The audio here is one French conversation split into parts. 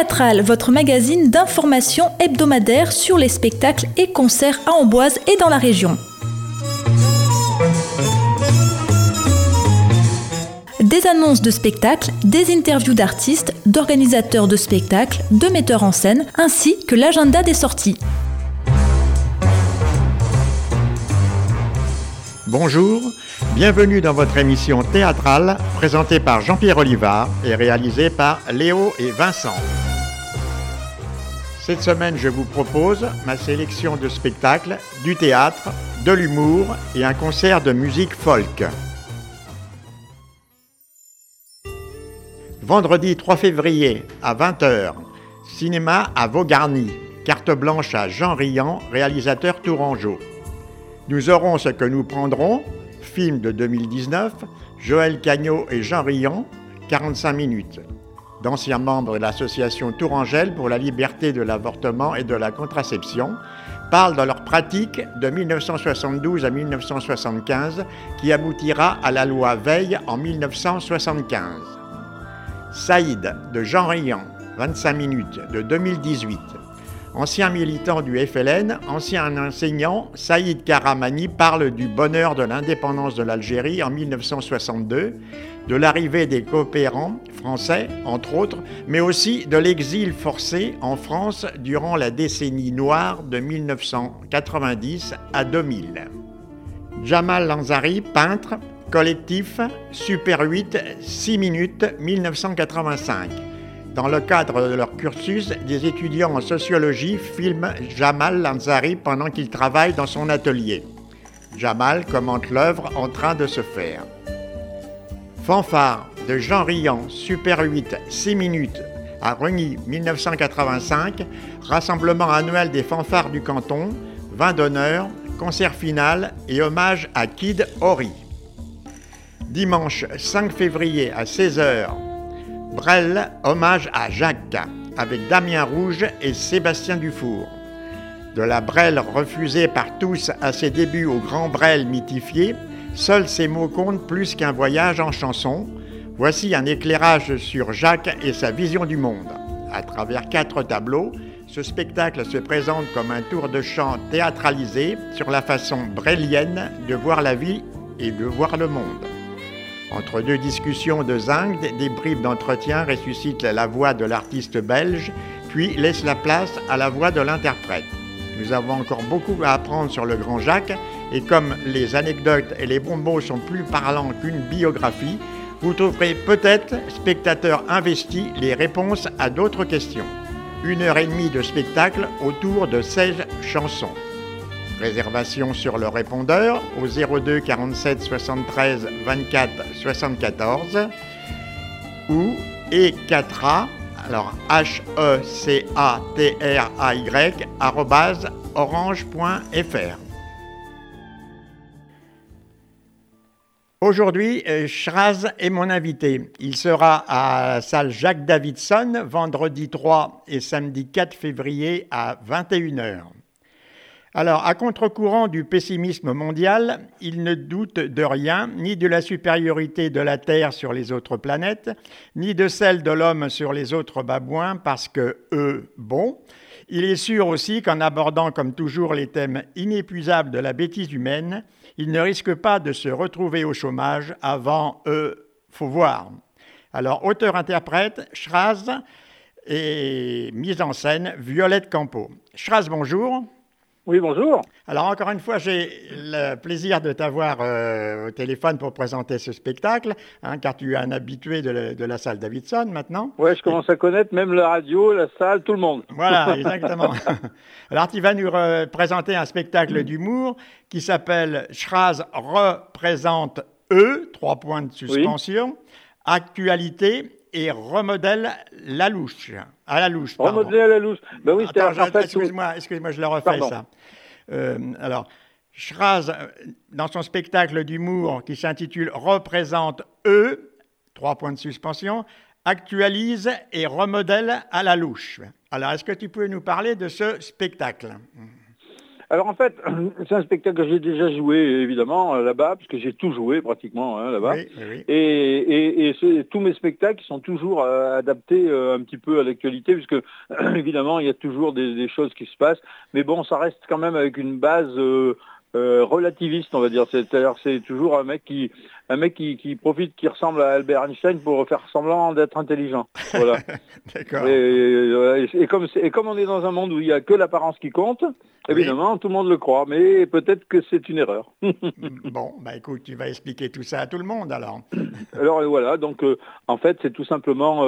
Théâtral, votre magazine d'information hebdomadaire sur les spectacles et concerts à Amboise et dans la région. Des annonces de spectacles, des interviews d'artistes, d'organisateurs de spectacles, de metteurs en scène, ainsi que l'agenda des sorties. Bonjour, bienvenue dans votre émission théâtrale présentée par Jean-Pierre Olivard et réalisée par Léo et Vincent. Cette semaine, je vous propose ma sélection de spectacles, du théâtre, de l'humour et un concert de musique folk. Vendredi 3 février à 20h, cinéma à Vaugarny, carte blanche à Jean Riant, réalisateur tourangeau. Nous aurons ce que nous prendrons, film de 2019, Joël Cagnot et Jean Riant, 45 minutes. D'anciens membres de l'association Tourangelle pour la liberté de l'avortement et de la contraception parlent de leur pratique de 1972 à 1975 qui aboutira à la loi Veil en 1975. Saïd de Jean Riant, 25 minutes de 2018. Ancien militant du FLN, ancien enseignant, Saïd Karamani parle du bonheur de l'indépendance de l'Algérie en 1962, de l'arrivée des coopérants français, entre autres, mais aussi de l'exil forcé en France durant la décennie noire de 1990 à 2000. Jamal Lanzari, peintre, collectif, Super 8, 6 minutes, 1985. Dans le cadre de leur cursus, des étudiants en sociologie filment Jamal Lanzari pendant qu'il travaille dans son atelier. Jamal commente l'œuvre en train de se faire. Fanfare de Jean Riant, Super 8, 6 minutes, à Rugny, 1985, rassemblement annuel des fanfares du canton, vin d'honneur, concert final et hommage à Kid Ory. Dimanche 5 février à 16h, Brel, hommage à Jacques, avec Damien Rouge et Sébastien Dufour. De la Brel refusée par tous à ses débuts au Grand Brel mythifié, seuls ces mots comptent plus qu'un voyage en chanson. Voici un éclairage sur Jacques et sa vision du monde. À travers 4 tableaux, ce spectacle se présente comme un tour de chant théâtralisé sur la façon brelienne de voir la vie et de voir le monde. Entre deux discussions de zinc, des bribes d'entretien ressuscitent la voix de l'artiste belge, puis laissent la place à la voix de l'interprète. Nous avons encore beaucoup à apprendre sur le grand Jacques, et comme les anecdotes et les bonbons sont plus parlants qu'une biographie, vous trouverez peut-être, spectateurs investis, les réponses à d'autres questions. 1h30 de spectacle autour de 16 chansons. Réservation sur le répondeur au 02 47 73 24 74 ou E4A, alors HECATRAY @orange.fr. Aujourd'hui, Schraz est mon invité. Il sera à la salle Jacques Davidson vendredi 3 et samedi 4 février à 21h. Alors, à contre-courant du pessimisme mondial, il ne doute de rien, ni de la supériorité de la Terre sur les autres planètes, ni de celle de l'homme sur les autres babouins, parce que bon. Il est sûr aussi qu'en abordant comme toujours les thèmes inépuisables de la bêtise humaine, il ne risque pas de se retrouver au chômage avant faut voir. Alors, auteur-interprète, Schraz, et mise en scène, Violette Campo. Schraz, bonjour. Oui, bonjour. Alors, encore une fois, j'ai le plaisir de t'avoir au téléphone pour présenter ce spectacle, car tu es un habitué de la salle Davidson maintenant. Oui, je commence à connaître même la radio, la salle, tout le monde. Voilà, exactement. Alors, tu vas nous présenter un spectacle d'humour qui s'appelle Schraz représente 3 points de suspension, oui. Actualité et remodèle la louche. À la louche, pardon. Remodèle à la louche. Ben oui, excuse-moi, je le refais, pardon. Ça. Alors, Schraz, dans son spectacle d'humour qui s'intitule Représente 3 points de suspension, actualise et remodèle à la louche. Alors, est-ce que tu peux nous parler de ce spectacle ? Alors en fait, c'est un spectacle que j'ai déjà joué évidemment là-bas, parce que j'ai tout joué pratiquement là-bas. Oui, oui, oui. Et tous mes spectacles sont toujours adaptés un petit peu à l'actualité, puisque évidemment il y a toujours des choses qui se passent. Mais bon, ça reste quand même avec une base relativiste, on va dire. C'est-à-dire c'est toujours un mec qui profite, qui ressemble à Albert Einstein pour faire semblant d'être intelligent. Voilà. D'accord. Et comme on est dans un monde où il n'y a que l'apparence qui compte, évidemment, tout le monde le croit, mais peut-être que c'est une erreur. Bon, bah écoute, tu vas expliquer tout ça à tout le monde alors. Alors voilà, donc en fait, c'est tout simplement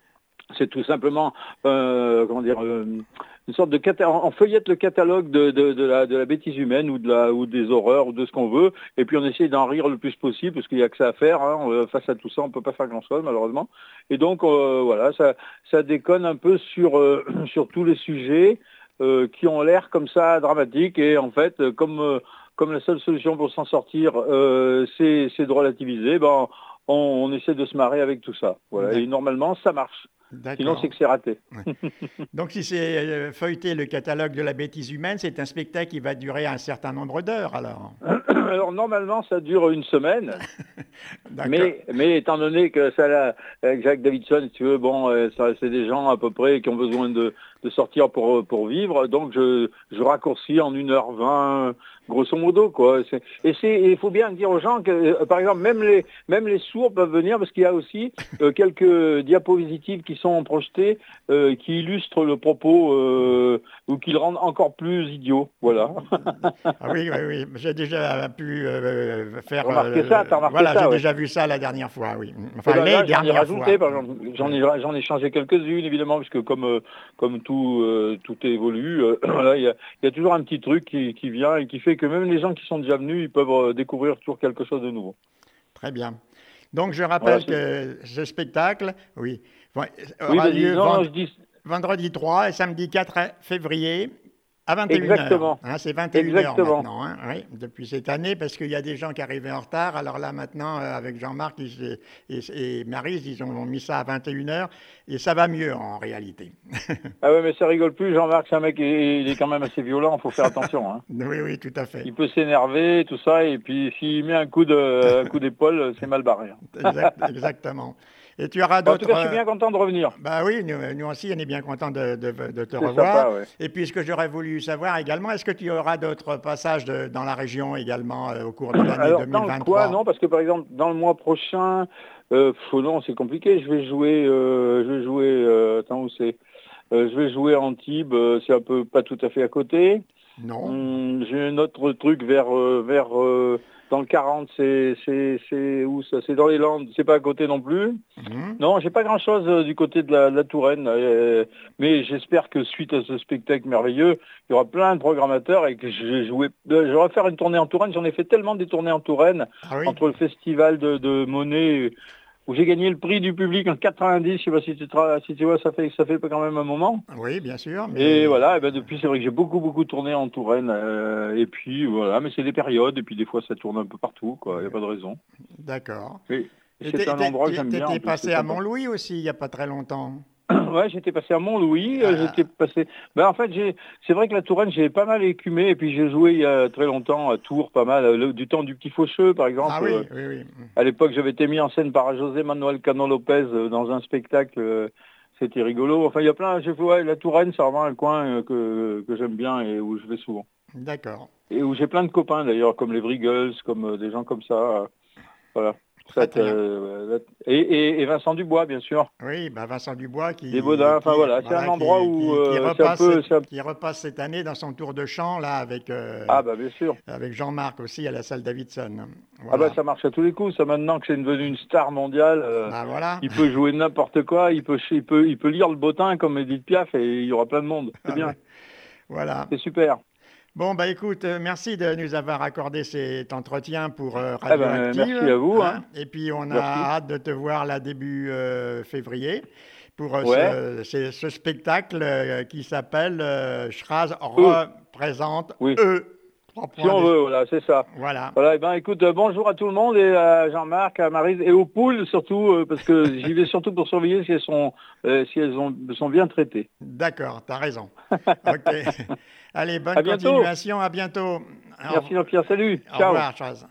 comment dire, une sorte de on feuillette le catalogue de la bêtise humaine ou des horreurs ou de ce qu'on veut, et puis on essaye d'en rire le plus possible parce qu'il n'y a que ça à faire. Hein, face à tout ça, on peut pas faire grand-chose malheureusement. Et donc voilà, ça déconne un peu sur sur tous les sujets qui ont l'air comme ça dramatiques. Et en fait, comme la seule solution pour s'en sortir, c'est de relativiser, ben on essaie de se marrer avec tout ça. Voilà. Et normalement, ça marche. Sinon, c'est que c'est raté. Ouais. Donc, si c'est feuilleter le catalogue de la bêtise humaine, c'est un spectacle qui va durer un certain nombre d'heures, alors. Alors, normalement, ça dure une semaine. mais étant donné que ça, avec Jacques Davidson, si tu veux, bon, c'est des gens à peu près qui ont besoin de sortir pour vivre. Donc, je raccourcis en 1h20, grosso modo, quoi. Il faut bien dire aux gens que, par exemple, même les sourds peuvent venir, parce qu'il y a aussi quelques diapositives qui sont projetées, qui illustrent le propos ou qui le rendent encore plus idiot. Voilà. Ah oui, oui, oui. J'ai déjà pu faire. T'as remarqué voilà, ça, j'ai ouais. déjà vu ça la dernière fois, oui. Enfin, Ben les là, dernières fois. par exemple, j'en ai changé quelques-unes, évidemment, puisque comme tout évolue, voilà, il y a toujours un petit truc qui vient et qui fait que même les gens qui sont déjà venus, ils peuvent découvrir toujours quelque chose de nouveau. Très bien. Donc, je rappelle que ce spectacle, oui, aura lieu vendredi 3 et samedi 4 février à 21h. Exactement. Hein, c'est 21h maintenant, hein, oui, depuis cette année, parce qu'il y a des gens qui arrivaient en retard. Alors là, maintenant, avec Jean-Marc et Maryse, ils ont mis ça à 21h et ça va mieux en réalité. Ah ouais, mais ça rigole plus. Jean-Marc, c'est un mec, il est quand même assez violent, il faut faire attention. Hein. Oui, oui, tout à fait. Il peut s'énerver, tout ça, et puis s'il met un coup d'épaule, c'est mal barré. Hein. Exactement. Et tu auras d'autres. En tout cas, je suis bien content de revenir. Bah oui, nous aussi, on est bien content de te revoir. Sympa, ouais. Et puis, ce que j'aurais voulu savoir également, est-ce que tu auras d'autres passages dans la région également au cours de l'année 2023? Dans quoi, non, parce que par exemple, dans le mois prochain, non, c'est compliqué. Je vais jouer. Attends, où c'est je vais jouer à Antibes. C'est un peu pas tout à fait à côté. Non. J'ai un autre truc vers dans le 40, c'est où ça? C'est dans les Landes, c'est pas à côté non plus. Non, j'ai pas grand-chose du côté de la Touraine, mais j'espère que suite à ce spectacle merveilleux, il y aura plein de programmateurs et que je vais faire une tournée en Touraine. J'en ai fait tellement des tournées en Touraine, entre le festival de Monet, où j'ai gagné le prix du public en 90, je sais pas si tu vois, ça fait quand même un moment. Oui, bien sûr. Mais... Et voilà, et ben depuis c'est vrai que j'ai beaucoup tourné en Touraine, et puis voilà, mais c'est des périodes, et puis des fois ça tourne un peu partout, quoi, il n'y a pas de raison. D'accord. Et c'est un endroit que j'aime bien. Tu étais passé à Montlouis aussi, il n'y a pas très longtemps. Ouais, j'étais passé à Montlouis, en fait, c'est vrai que la Touraine, j'ai pas mal écumé, et puis j'ai joué il y a très longtemps à Tours, pas mal, du temps du Petit Faucheux, par exemple. Ah oui, oui. À l'époque, j'avais été mis en scène par José Manuel Cano Lopez dans un spectacle, c'était rigolo. Enfin, il y a plein, la Touraine, c'est vraiment un coin que j'aime bien et où je vais souvent. D'accord. Et où j'ai plein de copains, d'ailleurs, comme les Vrigels, comme des gens comme ça, voilà. Et Vincent Dubois, bien sûr. Oui, Vincent Dubois qui... Les Baudins, enfin voilà, c'est un endroit où... qui repasse cette année dans son tour de chant, là, avec... bien sûr. Avec Jean-Marc aussi, à la salle Davidson. Voilà. Ça marche à tous les coups, ça, maintenant que c'est devenu une star mondiale. Voilà. Il peut jouer n'importe quoi, il peut lire le bottin comme Edith Piaf, et il y aura plein de monde. C'est bien. Voilà. C'est super. Bon, écoute, merci de nous avoir accordé cet entretien pour Radioactive. Merci à vous. Hein. Et puis, on a hâte de te voir là début février pour ce spectacle qui s'appelle Schraz représente eux. Si on veut, voilà, c'est ça. Voilà. Voilà, et ben écoute, bonjour à tout le monde et à Jean-Marc, à Maryse et aux poules surtout, parce que j'y vais surtout pour surveiller si elles sont bien traitées. D'accord, t'as raison. Ok. Allez, bonne À bientôt. continuation, à bientôt. Merci Jean-Pierre, salut. Au Ciao. revoir, Chaz.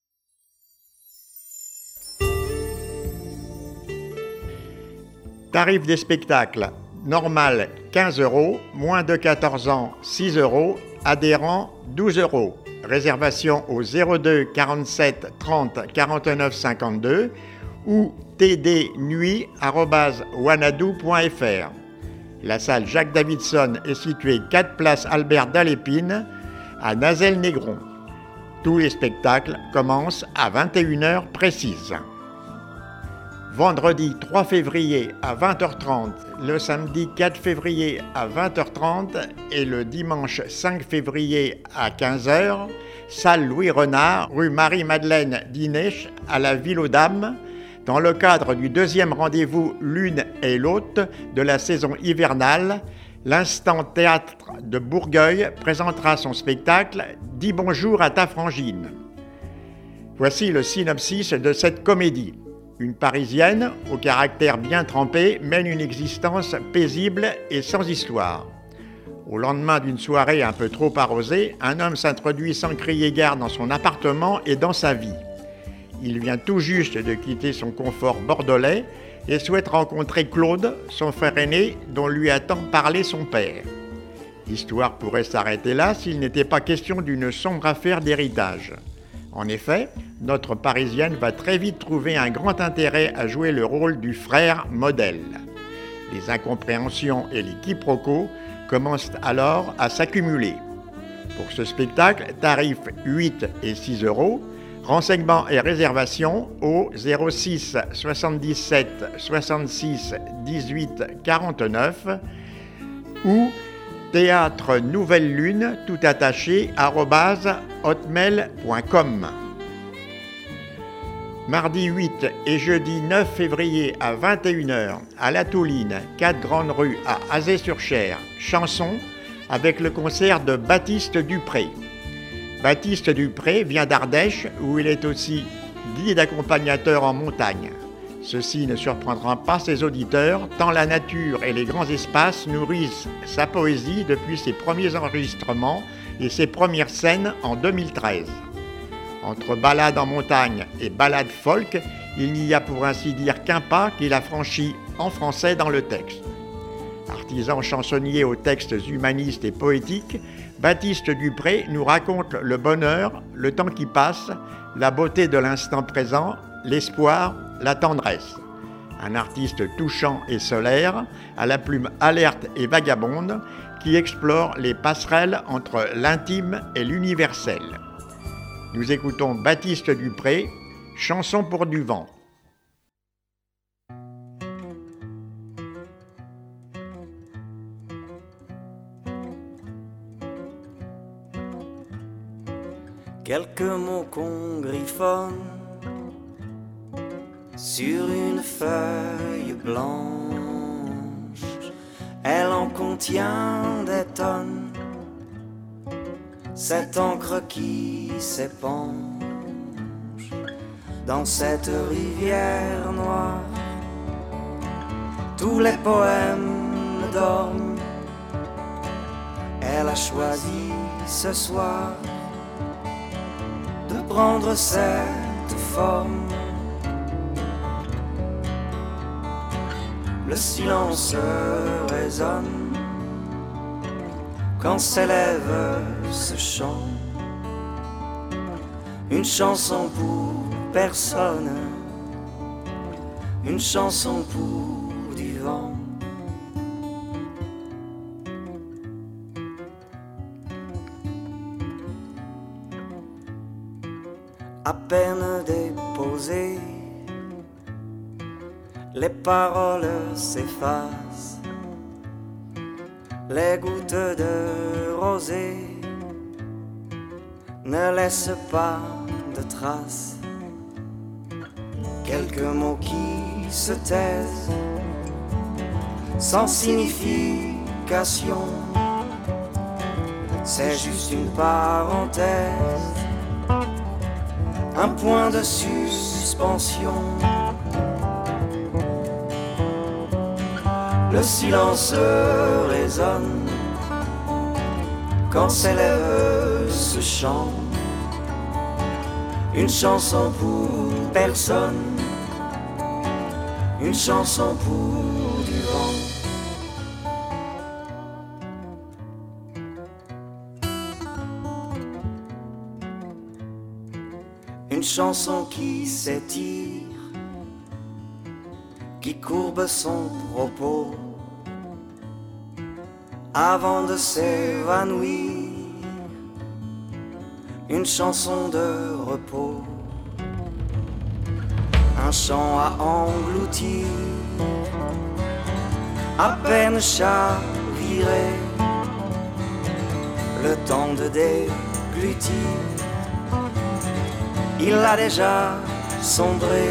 Tarif des spectacles. Normal 15 €, moins de 14 ans 6 €, adhérents 12 €. Réservation au 02 47 30 49 52 ou tdnuit@wanadoo.fr. La salle Jacques Davidson est située 4 place Albert Dalépine à Nazelles-Négron. Tous les spectacles commencent à 21 h précises. Vendredi 3 février à 20 h 30, le samedi 4 février à 20 h 30 et le dimanche 5 février à 15 h, salle Louis Renard, rue Marie-Madeleine d'Inèche à la Ville aux Dames, dans le cadre du deuxième rendez-vous L'une et l'autre de la saison hivernale. L'Instant Théâtre de Bourgueil présentera son spectacle « Dis bonjour à ta frangine ». Voici le synopsis de cette comédie. Une Parisienne, au caractère bien trempé, mène une existence paisible et sans histoire. Au lendemain d'une soirée un peu trop arrosée, un homme s'introduit sans crier gare dans son appartement et dans sa vie. Il vient tout juste de quitter son confort bordelais et souhaite rencontrer Claude, son frère aîné, dont lui a tant parlé son père. L'histoire pourrait s'arrêter là s'il n'était pas question d'une sombre affaire d'héritage. En effet, notre Parisienne va très vite trouver un grand intérêt à jouer le rôle du frère modèle. Les incompréhensions et les quiproquos commencent alors à s'accumuler. Pour ce spectacle, tarifs 8 et 6 €, renseignements et réservations au 06 77 66 18 49 ou théâtre Nouvelle Lune, tout attaché, @hotmail.com. Mardi 8 et jeudi 9 février à 21 h, à La Touline, 4 Grandes Rues à Azay-sur-Cher, chanson avec le concert de Baptiste Dupré. Baptiste Dupré vient d'Ardèche, où il est aussi guide accompagnateur en montagne. Ceci ne surprendra pas ses auditeurs, tant la nature et les grands espaces nourrissent sa poésie depuis ses premiers enregistrements et ses premières scènes en 2013. Entre ballade en montagne et ballade folk, il n'y a pour ainsi dire qu'un pas qu'il a franchi en français dans le texte. Artisan chansonnier aux textes humanistes et poétiques, Baptiste Dupré nous raconte le bonheur, le temps qui passe, la beauté de l'instant présent, l'espoir, la tendresse. Un artiste touchant et solaire, à la plume alerte et vagabonde, qui explore les passerelles entre l'intime et l'universel. Nous écoutons Baptiste Dupré, Chanson pour du vent. Quelques mots qu'on griffonne sur une feuille blanche, elle en contient des tonnes, cette encre qui s'épanche dans cette rivière noire. Tous les poèmes dorment, elle a choisi ce soir de prendre cette forme. Le silence résonne quand s'élève ce chant, une chanson pour personne, une chanson pour du vent. À peine déposées, les paroles s'effacent, les gouttes de rosée ne laissent pas de traces. Quelques mots qui se taisent sans signification, c'est juste une parenthèse, un point de suspension. Le silence résonne quand s'élève ce chant, une chanson pour personne, une chanson pour du vent. Une chanson qui s'étire, qui courbe son propos avant de s'évanouir. Une chanson de repos, un chant à engloutir, à peine chaviré, le temps de déglutir. Il a déjà sombré.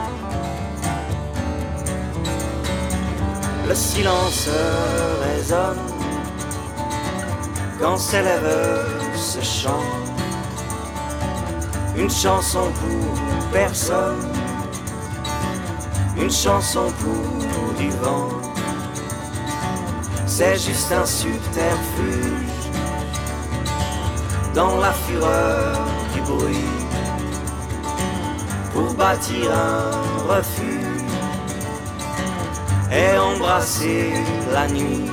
Le silence résonne quand s'élève ce chant, une chanson pour personne, une chanson pour du vent. C'est juste un subterfuge dans la fureur du bruit, pour bâtir un refuge et embrasser la nuit.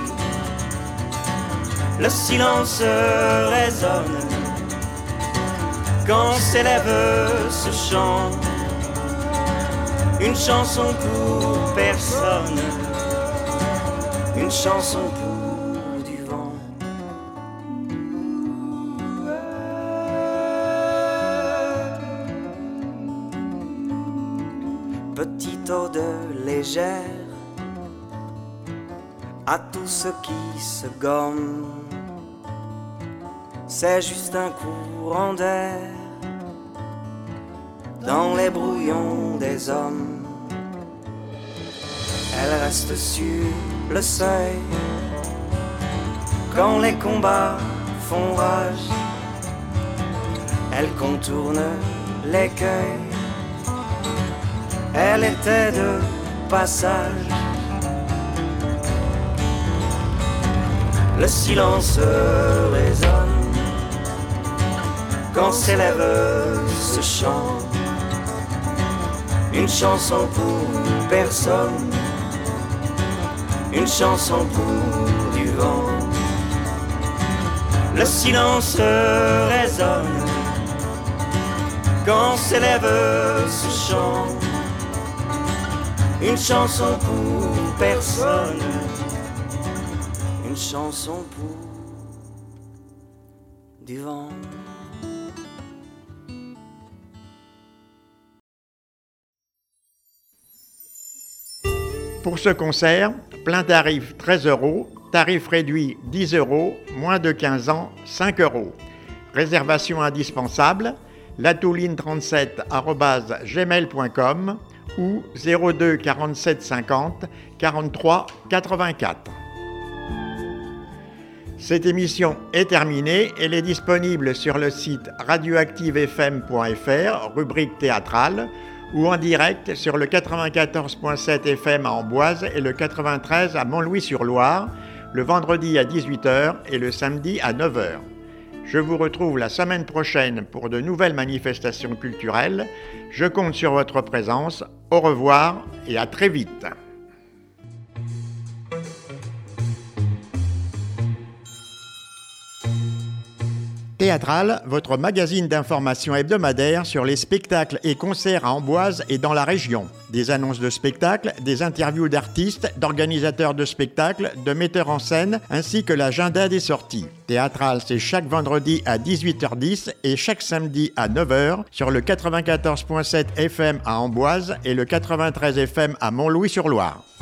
Le silence résonne quand s'élève ce chant, une chanson pour personne, une chanson pour du vent. Petite ode légère à tout ce qui se gomme, c'est juste un courant d'air dans les brouillons des hommes. Elle reste sur le seuil quand les combats font rage. Elle contourne l'écueil, elle était de passage. Le silence résonne quand s'élève ce chant, une chanson pour personne, une chanson pour du vent. Le silence résonne quand s'élève ce chant, une chanson pour personne, une chanson pour du vent. Pour ce concert, plein tarif 13 €, tarif réduit 10 €, moins de 15 ans 5 €. Réservation indispensable, latouline37@gmail.com ou 02 47 50 43 84. Cette émission est terminée. Elle est disponible sur le site radioactivefm.fr, rubrique théâtrale, ou en direct sur le 94.7 FM à Amboise et le 93 à Montlouis-sur-Loire, le vendredi à 18h et le samedi à 9h. Je vous retrouve la semaine prochaine pour de nouvelles manifestations culturelles. Je compte sur votre présence. Au revoir et à très vite. Théâtral, votre magazine d'information hebdomadaire sur les spectacles et concerts à Amboise et dans la région. Des annonces de spectacles, des interviews d'artistes, d'organisateurs de spectacles, de metteurs en scène, ainsi que l'agenda des sorties. Théâtral, c'est chaque vendredi à 18h10 et chaque samedi à 9h sur le 94.7 FM à Amboise et le 93 FM à Montlouis-sur-Loire.